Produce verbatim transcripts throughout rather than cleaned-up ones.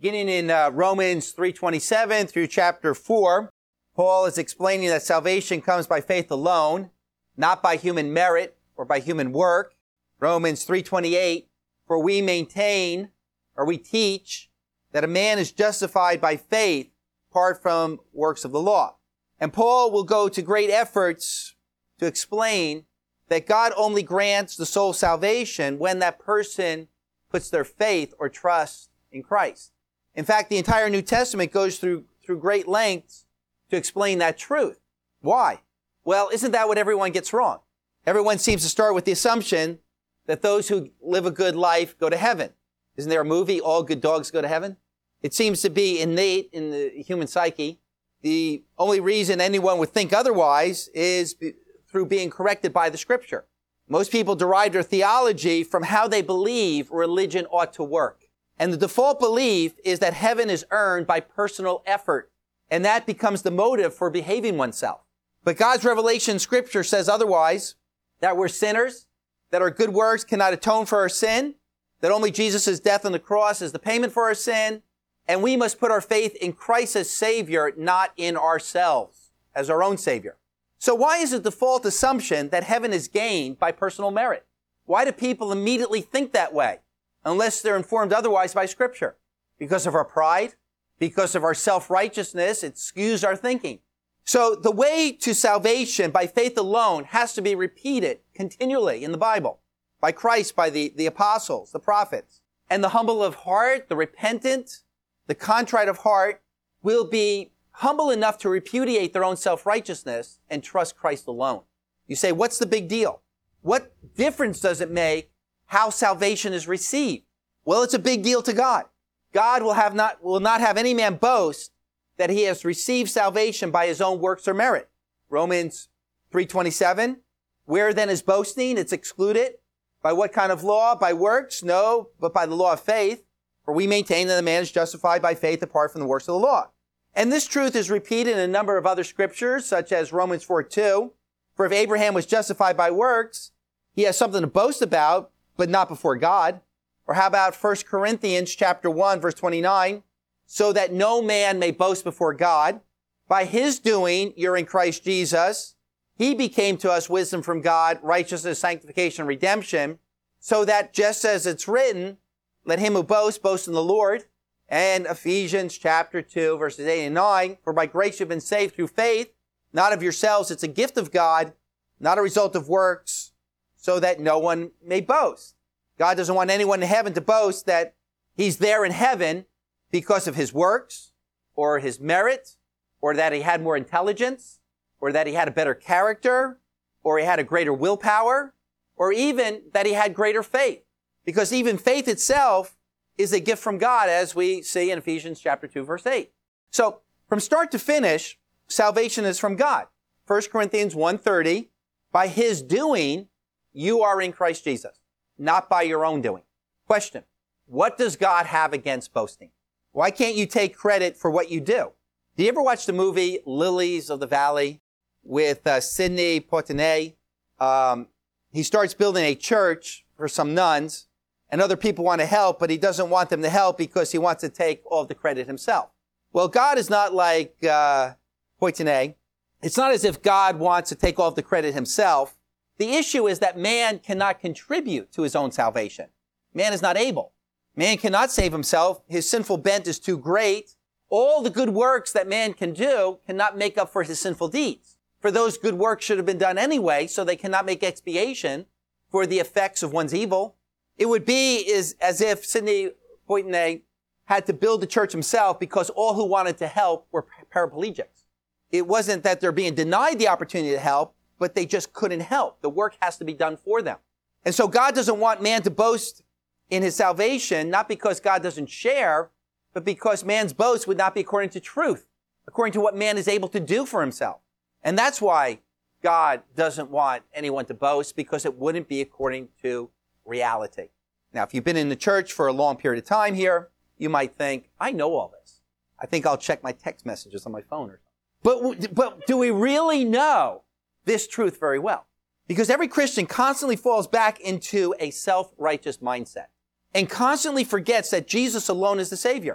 Beginning in uh, Romans three twenty-seven through chapter four, Paul is explaining that salvation comes by faith alone, not by human merit or by human work. Romans three twenty-eight, for we maintain, or we teach, that a man is justified by faith apart from works of the law. And Paul will go to great efforts to explain that God only grants the soul salvation when that person puts their faith or trust in Christ. In fact, the entire New Testament goes through, through great lengths to explain that truth. Why? Well, isn't that what everyone gets wrong? Everyone seems to start with the assumption that those who live a good life go to heaven. Isn't there a movie, All Good Dogs Go to Heaven? It seems to be innate in the human psyche. The only reason anyone would think otherwise is be, through being corrected by the Scripture. Most people derive their theology from how they believe religion ought to work. And the default belief is that heaven is earned by personal effort, and that becomes the motive for behaving oneself. But God's revelation in Scripture says otherwise, that we're sinners, that our good works cannot atone for our sin, that only Jesus' death on the cross is the payment for our sin, and we must put our faith in Christ as Savior, not in ourselves as our own Savior. So why is the default assumption that heaven is gained by personal merit? Why do people immediately think that way, unless they're informed otherwise by Scripture? Because of our pride? Because of our self-righteousness? It skews our thinking. So the way to salvation by faith alone has to be repeated continually in the Bible, by Christ, by the, the apostles, the prophets. And the humble of heart, the repentant, the contrite of heart will be humble enough to repudiate their own self-righteousness and trust Christ alone. You say, what's the big deal? What difference does it make how salvation is received? Well, it's a big deal to God. God will have not, will not have any man boast that he has received salvation by his own works or merit. Romans three twenty-seven, where then is boasting? It's excluded. By what kind of law? By works? No, but by the law of faith. For we maintain that a man is justified by faith apart from the works of the law. And this truth is repeated in a number of other scriptures, such as Romans four two. For if Abraham was justified by works, he has something to boast about, but not before God. Or how about First Corinthians chapter one, verse twenty-nine? So that no man may boast before God. By his doing, you're in Christ Jesus. He became to us wisdom from God, righteousness, sanctification, redemption, so that just as it's written, let him who boasts, boast in the Lord. And Ephesians chapter two, verses eight and nine, for by grace you've been saved through faith, not of yourselves, it's a gift of God, not a result of works, so that no one may boast. God doesn't want anyone in heaven to boast that he's there in heaven because of his works, or his merit, or that he had more intelligence, or that he had a better character, or he had a greater willpower, or even that he had greater faith. Because even faith itself is a gift from God, as we see in Ephesians chapter two, verse eight. So, from start to finish, salvation is from God. First Corinthians one thirty, by his doing, you are in Christ Jesus, not by your own doing. Question, what does God have against boasting? Why can't you take credit for what you do? Did you ever watch the movie Lilies of the Valley with uh, Sidney Poitier? Um, he starts building a church for some nuns, and other people want to help, but he doesn't want them to help because he wants to take all of the credit himself. Well, God is not like uh, Poitier. It's not as if God wants to take all of the credit himself. The issue is that man cannot contribute to his own salvation. Man is not able. Man cannot save himself. His sinful bent is too great. All the good works that man can do cannot make up for his sinful deeds. For those good works should have been done anyway, so they cannot make expiation for the effects of one's evil. It would be is, as if Sidney Poitier had to build the church himself because all who wanted to help were paraplegics. It wasn't that they're being denied the opportunity to help, but they just couldn't help. The work has to be done for them. And so God doesn't want man to boast in his salvation, not because God doesn't share, but because man's boast would not be according to truth, according to what man is able to do for himself. And that's why God doesn't want anyone to boast, because it wouldn't be according to reality. Now, if you've been in the church for a long period of time here, you might think, I know all this. I think I'll check my text messages on my phone or something. But, but do we really know this truth very well? Because every Christian constantly falls back into a self-righteous mindset and constantly forgets that Jesus alone is the Savior.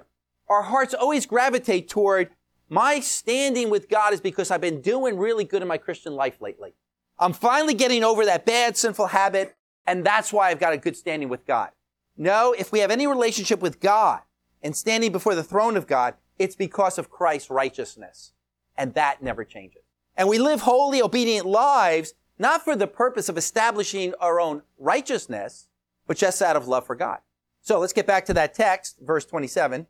our hearts always gravitate toward my standing with God is because I've been doing really good in my Christian life lately. I'm finally getting over that bad, sinful habit, and that's why I've got a good standing with God. No, if we have any relationship with God and standing before the throne of God, it's because of Christ's righteousness. And that never changes. And we live holy, obedient lives, not for the purpose of establishing our own righteousness, but just out of love for God. So let's get back to that text, verse twenty-seven.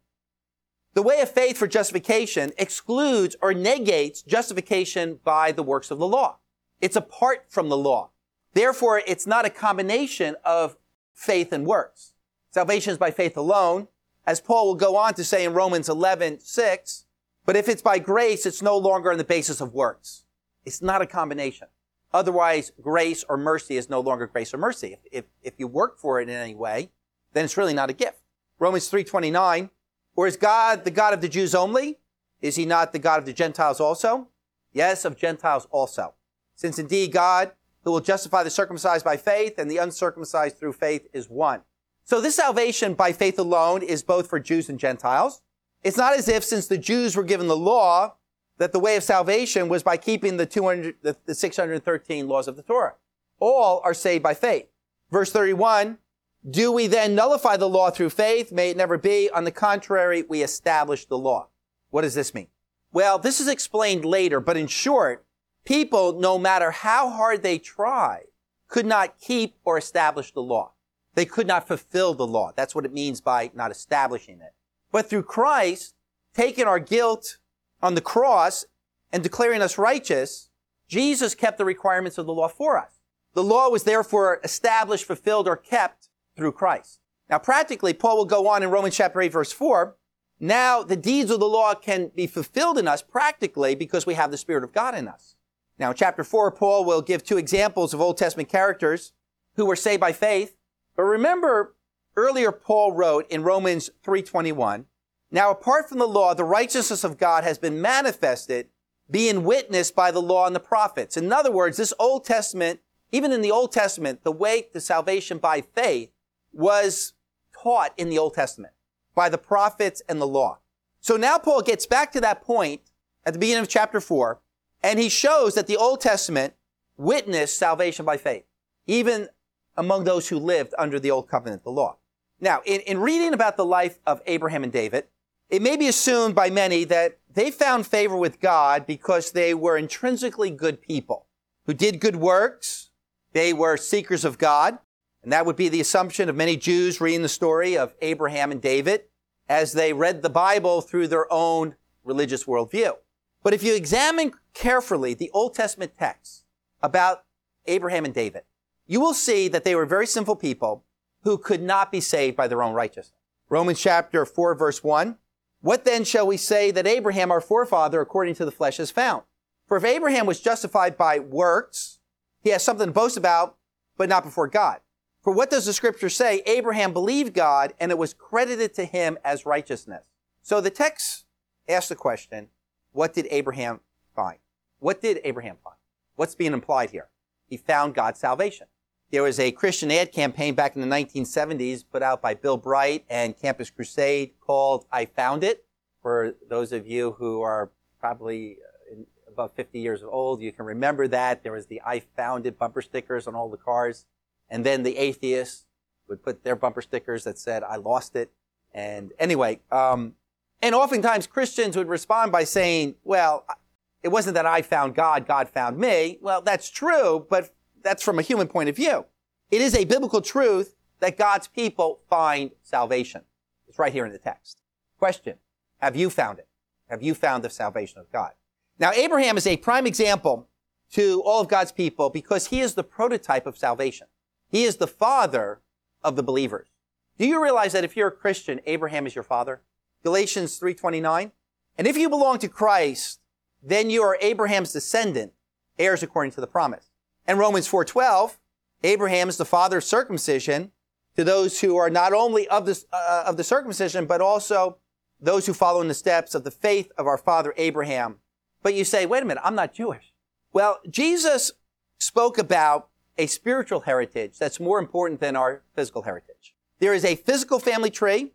The way of faith for justification excludes or negates justification by the works of the law. It's apart from the law. Therefore, it's not a combination of faith and works. Salvation is by faith alone, as Paul will go on to say in Romans eleven six, but if it's by grace, it's no longer on the basis of works. It's not a combination. Otherwise, grace or mercy is no longer grace or mercy. If, if, if you work for it in any way, then it's really not a gift. Romans three twenty-nine, or is God the God of the Jews only? Is he not the God of the Gentiles also? Yes, of Gentiles also. Since indeed God, who will justify the circumcised by faith and the uncircumcised through faith, is one. So this salvation by faith alone is both for Jews and Gentiles. It's not as if since the Jews were given the law, that the way of salvation was by keeping the two hundred, the, the six hundred thirteen laws of the Torah. All are saved by faith. Verse thirty-one, do we then nullify the law through faith? May it never be. On the contrary, we establish the law. What does this mean? Well, this is explained later, but in short, people, no matter how hard they try, could not keep or establish the law. They could not fulfill the law. That's what it means by not establishing it. But through Christ, taking our guilt on the cross and declaring us righteous, Jesus kept the requirements of the law for us. The law was therefore established, fulfilled, or kept through Christ. Now, practically, Paul will go on in Romans chapter eight, verse four. Now, the deeds of the law can be fulfilled in us practically because we have the Spirit of God in us. Now, in chapter four, Paul will give two examples of Old Testament characters who were saved by faith. But remember, earlier Paul wrote in Romans three twenty-one, now apart from the law, the righteousness of God has been manifested, being witnessed by the law and the prophets. In other words, this Old Testament, even in the Old Testament, the way to salvation by faith was taught in the Old Testament by the prophets and the law. So now Paul gets back to that point at the beginning of chapter four, and he shows that the Old Testament witnessed salvation by faith, even among those who lived under the Old Covenant, the law. Now, in, in reading about the life of Abraham and David, it may be assumed by many that they found favor with God because they were intrinsically good people who did good works. They were seekers of God. And that would be the assumption of many Jews reading the story of Abraham and David as they read the Bible through their own religious worldview. But if you examine carefully the Old Testament texts about Abraham and David, you will see that they were very sinful people who could not be saved by their own righteousness. Romans chapter four, verse one, what then shall we say that Abraham, our forefather, according to the flesh, has found? For if Abraham was justified by works, he has something to boast about, but not before God. For what does the scripture say? Abraham believed God, and it was credited to him as righteousness. So the text asks the question, what did Abraham find? What did Abraham find? What's being implied here? He found God's salvation. There was a Christian ad campaign back in the nineteen seventies put out by Bill Bright and Campus Crusade called I Found It. For those of you who are probably above fifty years old, you can remember that. There was the I Found It bumper stickers on all the cars. And then the atheists would put their bumper stickers that said, I lost it. And anyway, um, and oftentimes Christians would respond by saying, well, it wasn't that I found God, God found me. Well, that's true, but that's from a human point of view. It is a biblical truth that God's people find salvation. It's right here in the text. Question, have you found it? Have you found the salvation of God? Now, Abraham is a prime example to all of God's people because he is the prototype of salvation. He is the father of the believers. Do you realize that if you're a Christian, Abraham is your father? Galatians three twenty-nine. And if you belong to Christ, then you are Abraham's descendant, heirs according to the promise. And Romans four twelve, Abraham is the father of circumcision to those who are not only of the, uh, of the circumcision, but also those who follow in the steps of the faith of our father Abraham. But you say, wait a minute, I'm not Jewish. Well, Jesus spoke about a spiritual heritage that's more important than our physical heritage. There is a physical family tree,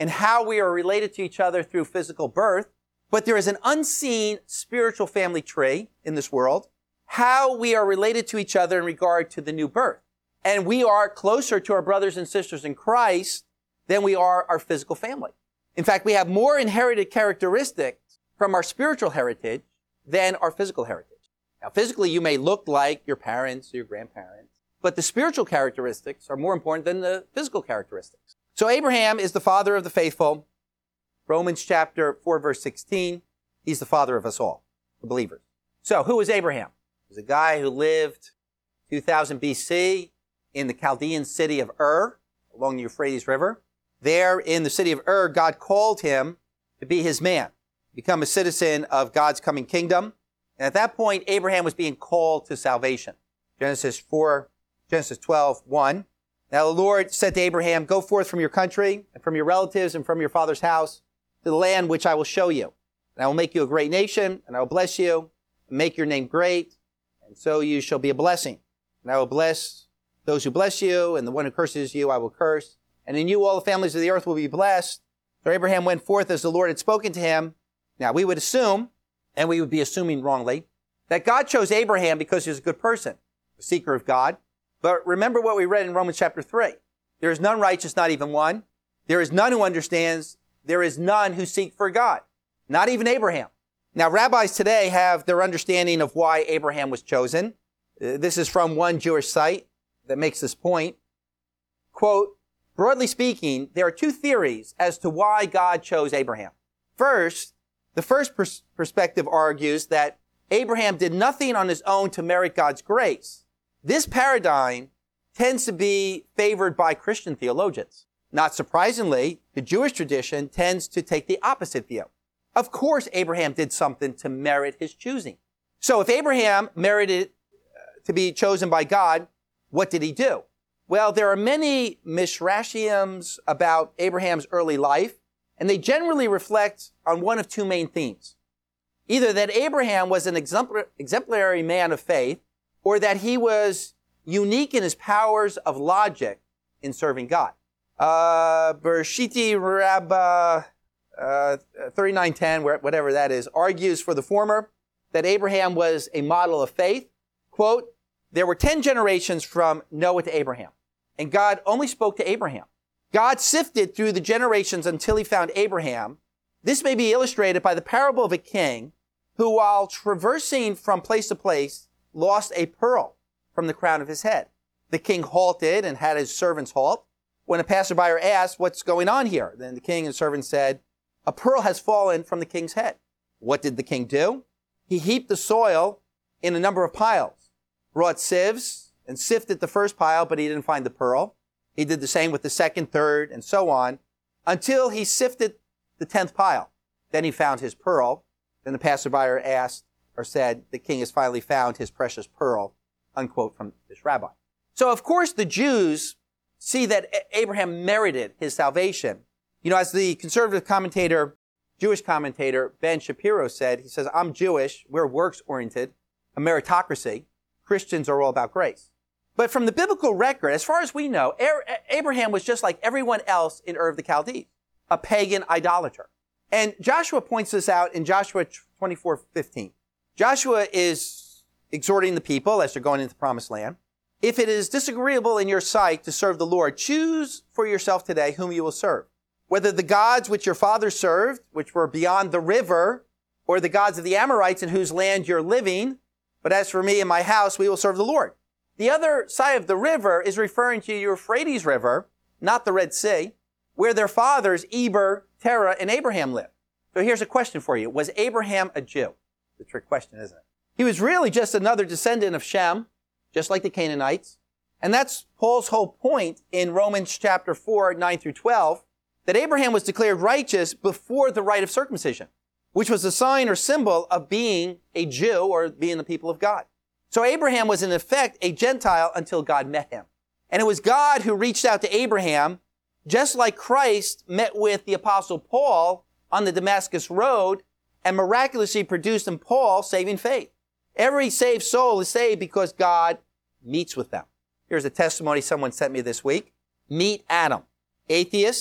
and how we are related to each other through physical birth, but there is an unseen spiritual family tree in this world, how we are related to each other in regard to the new birth. And we are closer to our brothers and sisters in Christ than we are our physical family. In fact, we have more inherited characteristics from our spiritual heritage than our physical heritage. Now, physically, you may look like your parents or your grandparents, but the spiritual characteristics are more important than the physical characteristics. So Abraham is the father of the faithful. Romans chapter four, verse sixteen, he's the father of us all, the believers. So who is Abraham? He's a guy who lived two thousand B C in the Chaldean city of Ur, along the Euphrates River. There in the city of Ur, God called him to be his man, become a citizen of God's coming kingdom. And at that point, Abraham was being called to salvation. Genesis four, Genesis twelve, one. Now the Lord said to Abraham, go forth from your country and from your relatives and from your father's house to the land which I will show you. And I will make you a great nation, and I will bless you, and make your name great, and so you shall be a blessing. And I will bless those who bless you, and the one who curses you I will curse. And in you all the families of the earth will be blessed. So Abraham went forth as the Lord had spoken to him. Now we would assume, and we would be assuming wrongly, that God chose Abraham because he was a good person, a seeker of God. But remember what we read in Romans chapter three. There is none righteous, not even one. There is none who understands. There is none who seek for God, not even Abraham. Now, rabbis today have their understanding of why Abraham was chosen. Uh, this is from one Jewish site that makes this point. Quote, broadly speaking, there are two theories as to why God chose Abraham. First, the first pers- perspective argues that Abraham did nothing on his own to merit God's grace. This paradigm tends to be favored by Christian theologians. Not surprisingly, the Jewish tradition tends to take the opposite view. Of course, Abraham did something to merit his choosing. So if Abraham merited to be chosen by God, what did he do? Well, there are many mishrashims about Abraham's early life, and they generally reflect on one of two main themes. Either that Abraham was an exemplary man of faith, or that he was unique in his powers of logic in serving God. Uh, Bereshiti Rabbah uh, thirty-nine ten, whatever that is, argues for the former, that Abraham was a model of faith. Quote, there were ten generations from Noah to Abraham, and God only spoke to Abraham. God sifted through the generations until he found Abraham. This may be illustrated by the parable of a king who, while traversing from place to place, lost a pearl from the crown of his head. The king halted and had his servants halt. When a passerby asked, what's going on here? Then the king and servants said, a pearl has fallen from the king's head. What did the king do? He heaped the soil in a number of piles, brought sieves and sifted the first pile, but he didn't find the pearl. He did the same with the second, third, and so on, until he sifted the tenth pile. Then he found his pearl. Then the passerby asked, or said, the king has finally found his precious pearl, unquote, from this rabbi. So, of course, the Jews see that Abraham merited his salvation. You know, as the conservative commentator, Jewish commentator, Ben Shapiro said, he says, I'm Jewish, we're works-oriented, a meritocracy. Christians are all about grace. But from the biblical record, as far as we know, Abraham was just like everyone else in Ur of the Chaldees, a pagan idolater. And Joshua points this out in Joshua twenty-four fifteen. Joshua is exhorting the people as they're going into the promised land. If it is disagreeable in your sight to serve the Lord, choose for yourself today whom you will serve. Whether the gods which your fathers served, which were beyond the river, or the gods of the Amorites in whose land you're living. But as for me and my house, we will serve the Lord. The other side of the river is referring to the Euphrates River, not the Red Sea, where their fathers, Eber, Terah, and Abraham lived. So here's a question for you. Was Abraham a Jew? The trick question, isn't it? He was really just another descendant of Shem, just like the Canaanites. And that's Paul's whole point in Romans chapter four, nine through twelve, that Abraham was declared righteous before the rite of circumcision, which was a sign or symbol of being a Jew or being the people of God. So Abraham was in effect a Gentile until God met him. And it was God who reached out to Abraham, just like Christ met with the apostle Paul on the Damascus Road and miraculously produced in Paul saving faith. Every saved soul is saved because God meets with them. Here's a testimony someone sent me this week. Meet Adam, atheist,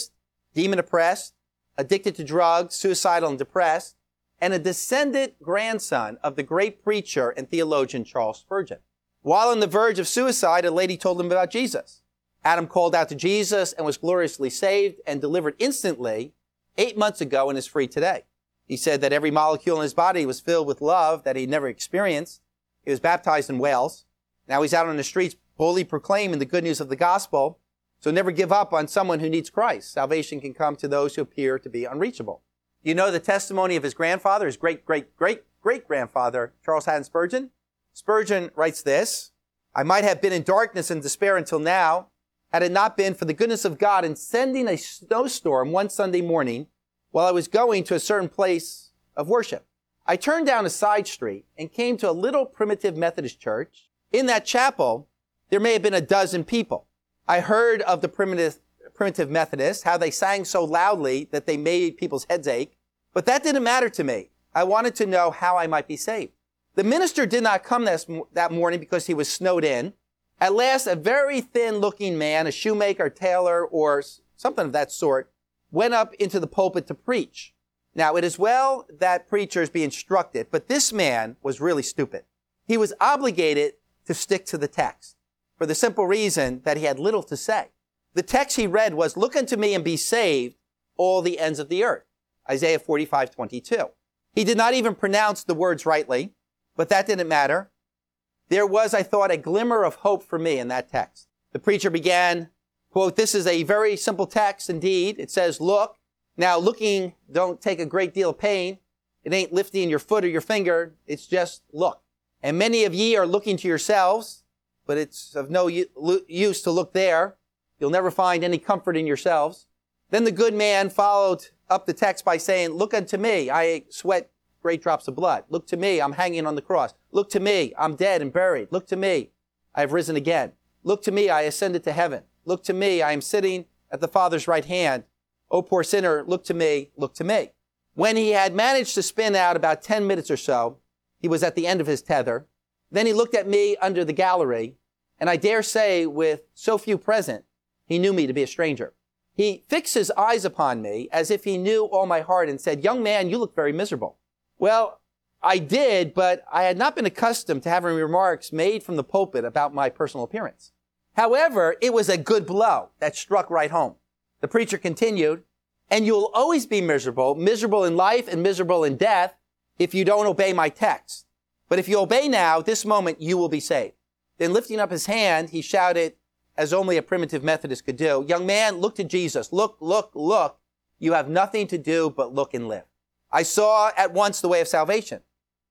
demon-oppressed, addicted to drugs, suicidal and depressed, and a descendant grandson of the great preacher and theologian Charles Spurgeon. While on the verge of suicide, a lady told him about Jesus. Adam called out to Jesus and was gloriously saved and delivered instantly eight months ago and is free today. He said that every molecule in his body was filled with love that he never experienced. He was baptized in Wales. Now he's out on the streets boldly proclaiming the good news of the gospel. So never give up on someone who needs Christ. Salvation can come to those who appear to be unreachable. You know the testimony of his grandfather, his great, great, great, great grandfather, Charles Haddon Spurgeon? Spurgeon writes this: I might have been in darkness and despair until now, had it not been for the goodness of God in sending a snowstorm one Sunday morning while I was going to a certain place of worship. I turned down a side street and came to a little primitive Methodist church. In that chapel, there may have been a dozen people. I heard of the primitive, primitive Methodists, how they sang so loudly that they made people's heads ache. But that didn't matter to me. I wanted to know how I might be saved. The minister did not come this, that morning because he was snowed in. At last, a very thin-looking man, a shoemaker, tailor, or something of that sort, went up into the pulpit to preach. Now, it is well that preachers be instructed, but this man was really stupid. He was obligated to stick to the text, for the simple reason that he had little to say. The text he read was, "Look unto me and be saved, all the ends of the earth." Isaiah forty-five twenty-two. He did not even pronounce the words rightly, but that didn't matter. There was, I thought, a glimmer of hope for me in that text. The preacher began, quote, "This is a very simple text indeed. It says, look. Now, looking don't take a great deal of pain. It ain't lifting your foot or your finger. It's just look. And many of ye are looking to yourselves, but it's of no use to look there. You'll never find any comfort in yourselves." Then the good man followed up the text by saying, "Look unto me. I sweat great drops of blood. Look to me. I'm hanging on the cross. Look to me. I'm dead and buried. Look to me. I have risen again. Look to me. I ascended to heaven. Look to me. I am sitting at the Father's right hand. O poor sinner, look to me. Look to me." When he had managed to spin out about ten minutes or so, he was at the end of his tether. Then he looked at me under the gallery, and I dare say with so few present, he knew me to be a stranger. He fixed his eyes upon me as if he knew all my heart and said, "Young man, you look very miserable." Well, I did, but I had not been accustomed to having remarks made from the pulpit about my personal appearance. However, it was a good blow that struck right home. The preacher continued, "And you'll always be miserable, miserable in life and miserable in death, if you don't obey my text. But if you obey now, this moment, you will be saved." Then lifting up his hand, he shouted, as only a primitive Methodist could do, "Young man, look to Jesus. Look, look, look. You have nothing to do but look and live." I saw at once the way of salvation.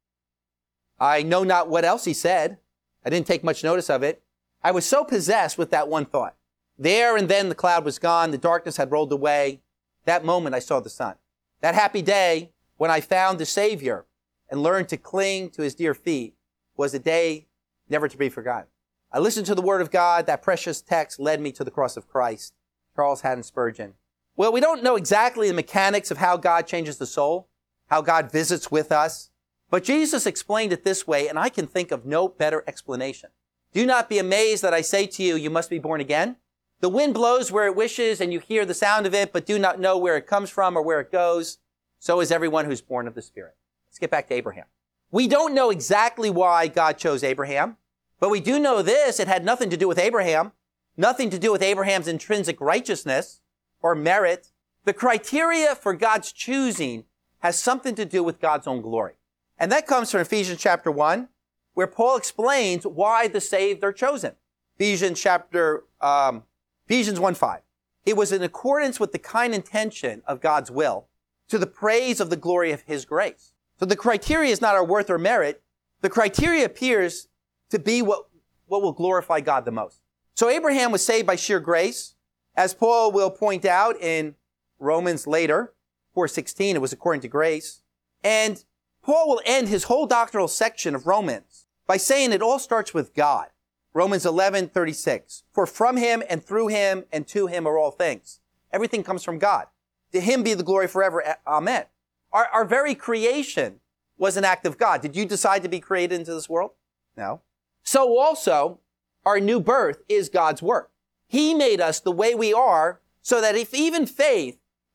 I know not what else he said. I didn't take much notice of it. I was so possessed with that one thought. There and then the cloud was gone. The darkness had rolled away. That moment I saw the sun. That happy day when I found the Savior and learned to cling to his dear feet was a day never to be forgotten. I listened to the word of God. That precious text led me to the cross of Christ. Charles Haddon Spurgeon. Well, we don't know exactly the mechanics of how God changes the soul, how God visits with us, but Jesus explained it this way, and I can think of no better explanation. "Do not be amazed that I say to you, you must be born again. The wind blows where it wishes, and you hear the sound of it, but do not know where it comes from or where it goes. So is everyone who's born of the Spirit." Let's get back to Abraham. We don't know exactly why God chose Abraham, but we do know this: it had nothing to do with Abraham, nothing to do with Abraham's intrinsic righteousness or merit. The criteria for God's choosing has something to do with God's own glory. And that comes from Ephesians chapter one, where Paul explains why the saved are chosen. Ephesians chapter, um, Ephesians one five. "It was in accordance with the kind intention of God's will, to the praise of the glory of his grace." So the criteria is not our worth or merit. The criteria appears to be what, what will glorify God the most. So Abraham was saved by sheer grace. As Paul will point out in Romans later, four sixteen, it was according to grace. And Paul will end his whole doctrinal section of Romans by saying it all starts with God. Romans eleven thirty-six. "For from him and through him and to him are all things." Everything comes from God. To him be the glory forever. Amen. Our, our very creation was an act of God. Did you decide to be created into this world? No. So also, our new birth is God's work. He made us the way we are so that if even faith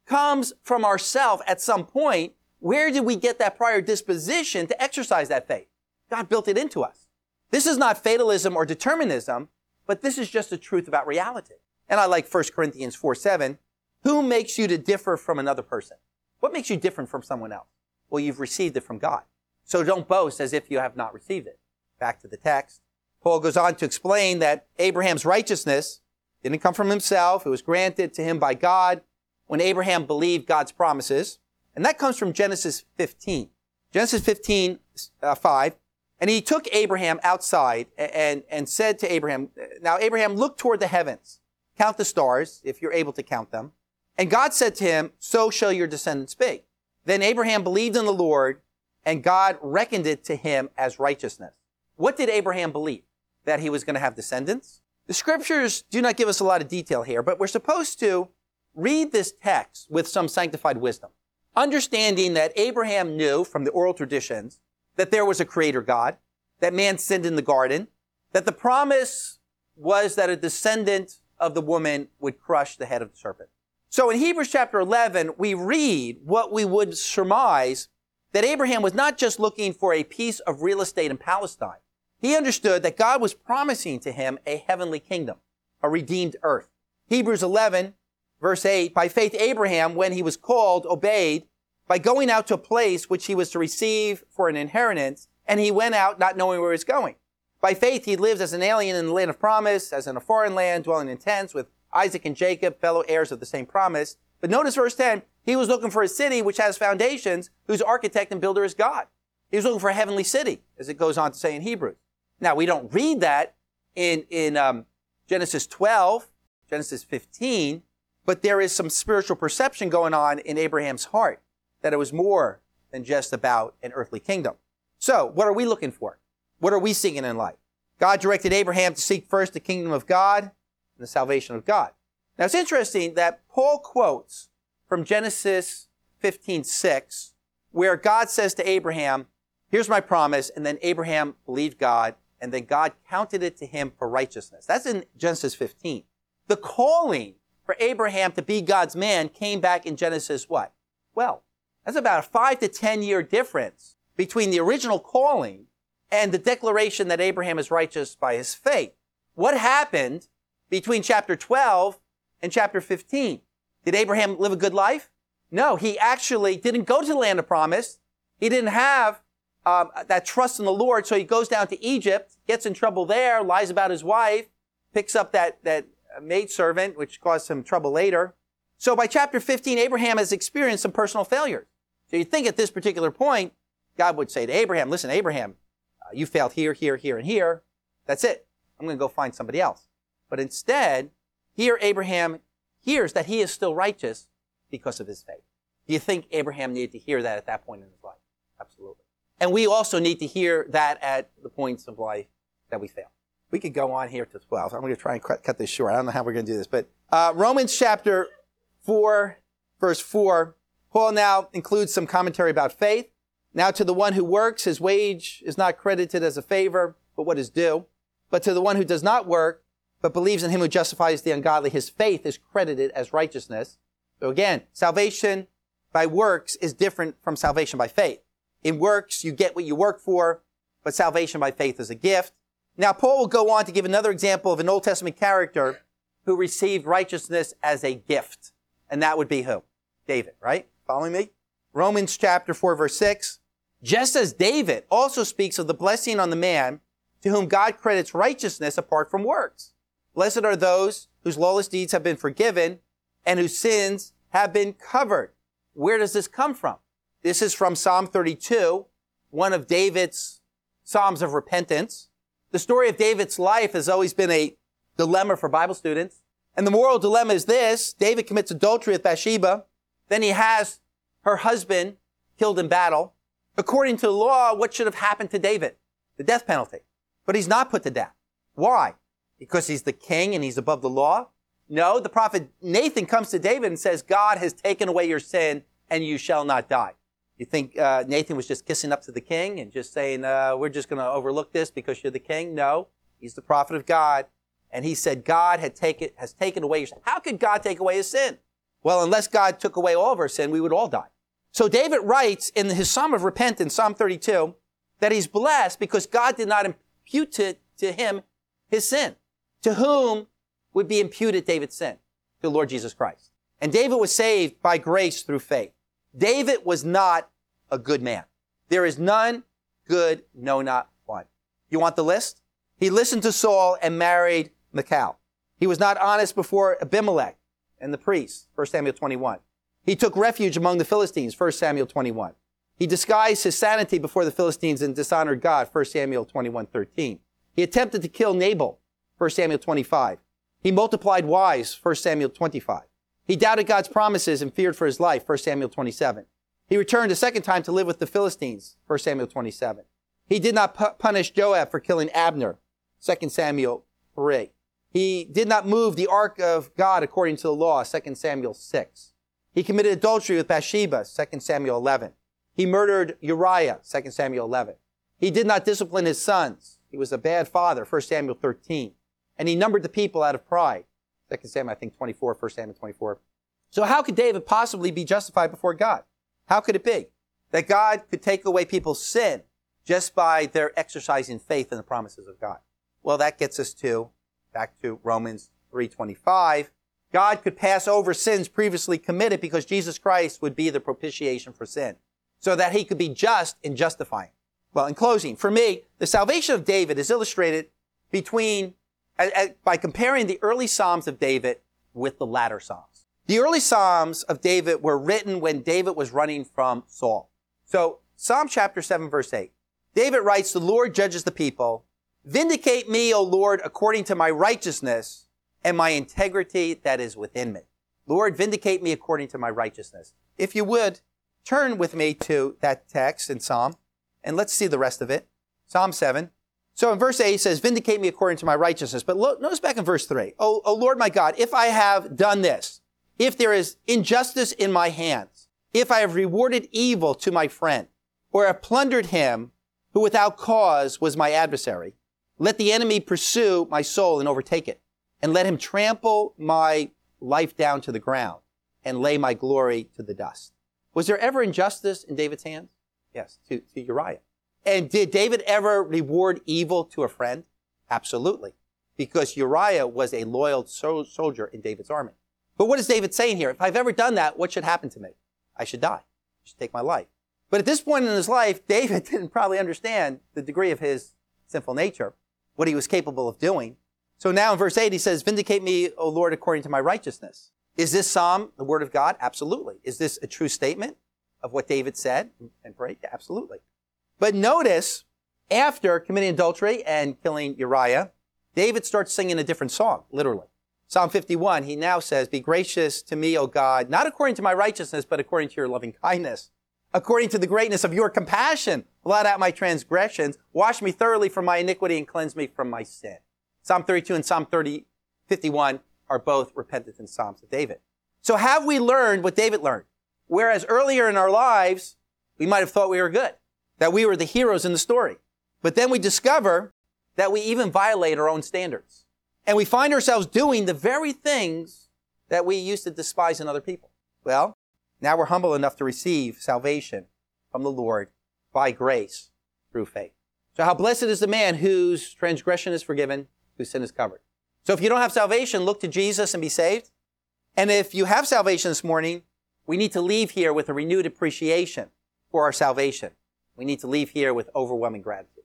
comes from ourselves at some point. Where did we get that prior disposition to exercise that faith? God built it into us. This is not fatalism or determinism, but this is just the truth about reality. And I like First Corinthians four seven. Who makes you to differ from another person? What makes you different from someone else? Well, you've received it from God. So don't boast as if you have not received it. Back to the text. Paul goes on to explain that Abraham's righteousness didn't come from himself. It was granted to him by God when Abraham believed God's promises. And that comes from Genesis fifteen. Genesis fifteen, uh, five. And he took Abraham outside and, and said to Abraham, now Abraham, look toward the heavens. Count the stars, if you're able to count them. And God said to him, so shall your descendants be. Then Abraham believed in the Lord, and God reckoned it to him as righteousness. What did Abraham believe? That he was going to have descendants? The scriptures do not give us a lot of detail here, but we're supposed to read this text with some sanctified wisdom, understanding that Abraham knew from the oral traditions that there was a creator God, that man sinned in the garden, that the promise was that a descendant of the woman would crush the head of the serpent. So in Hebrews chapter eleven, we read what we would surmise that Abraham was not just looking for a piece of real estate in Palestine. He understood that God was promising to him a heavenly kingdom, a redeemed earth. Hebrews eleven, verse eight, by faith Abraham, when he was called, obeyed by going out to a place which he was to receive for an inheritance, and he went out not knowing where he was going. By faith he lived as an alien in the land of promise, as in a foreign land, dwelling in tents with Isaac and Jacob, fellow heirs of the same promise. But notice verse ten, he was looking for a city which has foundations, whose architect and builder is God. He was looking for a heavenly city, as it goes on to say in Hebrews. Now, we don't read that in, in um, Genesis twelve, Genesis fifteen, but there is some spiritual perception going on in Abraham's heart, that it was more than just about an earthly kingdom. So, what are we looking for? What are we seeking in life? God directed Abraham to seek first the kingdom of God and the salvation of God. Now, it's interesting that Paul quotes from Genesis fifteen six, where God says to Abraham, here's my promise, and then Abraham believed God, and then God counted it to him for righteousness. That's in Genesis fifteen. The calling for Abraham to be God's man came back in Genesis what? Well, that's about a five to ten year difference between the original calling and the declaration that Abraham is righteous by his faith. What happened between chapter twelve and chapter fifteen? Did Abraham live a good life? No, he actually didn't go to the land of promise. He didn't have um, that trust in the Lord, so he goes down to Egypt, gets in trouble there, lies about his wife, picks up that, that maidservant, which caused him trouble later. So by chapter fifteen, Abraham has experienced some personal failures. So you think at this particular point, God would say to Abraham, listen, Abraham, uh, you failed here, here, here, and here. That's it. I'm going to go find somebody else. But instead, here Abraham hears that he is still righteous because of his faith. Do you think Abraham needed to hear that at that point in his life? Absolutely. And we also need to hear that at the points of life that we fail. We could go on here to twelve. I'm going to try and cut this short. I don't know how we're going to do this. But uh, Romans chapter four, verse four, Paul now includes some commentary about faith. Now to the one who works, his wage is not credited as a favor, but what is due. But to the one who does not work, but believes in him who justifies the ungodly, his faith is credited as righteousness. So again, salvation by works is different from salvation by faith. In works, you get what you work for, but salvation by faith is a gift. Now, Paul will go on to give another example of an Old Testament character who received righteousness as a gift. And that would be who? David, right? Following me? Romans chapter four, verse six. Just as David also speaks of the blessing on the man to whom God credits righteousness apart from works. Blessed are those whose lawless deeds have been forgiven and whose sins have been covered. Where does this come from? This is from Psalm thirty-two, one of David's Psalms of repentance. The story of David's life has always been a dilemma for Bible students. And the moral dilemma is this. David commits adultery with Bathsheba. Then he has her husband killed in battle. According to the law, what should have happened to David? The death penalty. But he's not put to death. Why? Because he's the king and he's above the law? No, the prophet Nathan comes to David and says, God has taken away your sin and you shall not die. You think uh, Nathan was just kissing up to the king and just saying, uh, we're just going to overlook this because you're the king? No, he's the prophet of God. And he said God had taken, has taken away your sin. How could God take away his sin? Well, unless God took away all of our sin, we would all die. So David writes in his Psalm of Repentance, Psalm thirty-two, that he's blessed because God did not impute to, to him his sin. To whom would be imputed David's sin? To the Lord Jesus Christ. And David was saved by grace through faith. David was not a good man. There is none good, no, not one. You want the list? He listened to Saul and married Michal. He was not honest before Abimelech and the priests, First Samuel twenty-one. He took refuge among the Philistines, First Samuel twenty-one. He disguised his sanity before the Philistines and dishonored God, First Samuel twenty-one thirteen. He attempted to kill Nabal, First Samuel twenty-five. He multiplied wives, First Samuel twenty-five. He doubted God's promises and feared for his life, First Samuel twenty-seven. He returned a second time to live with the Philistines, First Samuel twenty-seven. He did not pu- punish Joab for killing Abner, Second Samuel three. He did not move the ark of God according to the law, Second Samuel six. He committed adultery with Bathsheba, Second Samuel eleven. He murdered Uriah, Second Samuel eleven. He did not discipline his sons. He was a bad father, First Samuel thirteen. And he numbered the people out of pride, Second Samuel, I think, twenty-four, First Samuel twenty-four. So how could David possibly be justified before God? How could it be that God could take away people's sin just by their exercising faith in the promises of God? Well, that gets us to, back to Romans three twenty-five. God could pass over sins previously committed because Jesus Christ would be the propitiation for sin, so that he could be just in justifying. Well, in closing, for me, the salvation of David is illustrated between, uh, uh, by comparing the early Psalms of David with the latter Psalms. The early Psalms of David were written when David was running from Saul. So, Psalm chapter seven, verse eight. David writes, "The Lord judges the people. Vindicate me, O Lord, according to my righteousness and my integrity that is within me." Lord, vindicate me according to my righteousness. If you would, turn with me to that text in Psalm, and let's see the rest of it. Psalm seven. So in verse eight, he says, "Vindicate me according to my righteousness." But look, notice back in verse three. O, o Lord my God, if I have done this, if there is injustice in my hands, if I have rewarded evil to my friend, or have plundered him who without cause was my adversary, let the enemy pursue my soul and overtake it, and let him trample my life down to the ground and lay my glory to the dust. Was there ever injustice in David's hands? Yes, to, to Uriah. And did David ever reward evil to a friend? Absolutely. Because Uriah was a loyal so- soldier in David's army. But what is David saying here? If I've ever done that, what should happen to me? I should die. I should take my life. But at this point in his life, David didn't probably understand the degree of his sinful nature, what he was capable of doing. So now in verse eight, he says, "Vindicate me, O Lord, according to my righteousness." Is this psalm the word of God? Absolutely. Is this a true statement of what David said and prayed? Yeah, absolutely. But notice, after committing adultery and killing Uriah, David starts singing a different song, literally. Psalm fifty-one, he now says, "Be gracious to me, O God, not according to my righteousness, but according to your loving kindness. According to the greatness of your compassion, blot out my transgressions, wash me thoroughly from my iniquity and cleanse me from my sin." Psalm thirty-two and Psalm thirty, fifty-one are both repentant Psalms of David. So have we learned what David learned? Whereas earlier in our lives, we might have thought we were good, that we were the heroes in the story. But then we discover that we even violate our own standards. And we find ourselves doing the very things that we used to despise in other people. Well, now we're humble enough to receive salvation from the Lord by grace through faith. So how blessed is the man whose transgression is forgiven, whose sin is covered. So if you don't have salvation, look to Jesus and be saved. And if you have salvation this morning, we need to leave here with a renewed appreciation for our salvation. We need to leave here with overwhelming gratitude.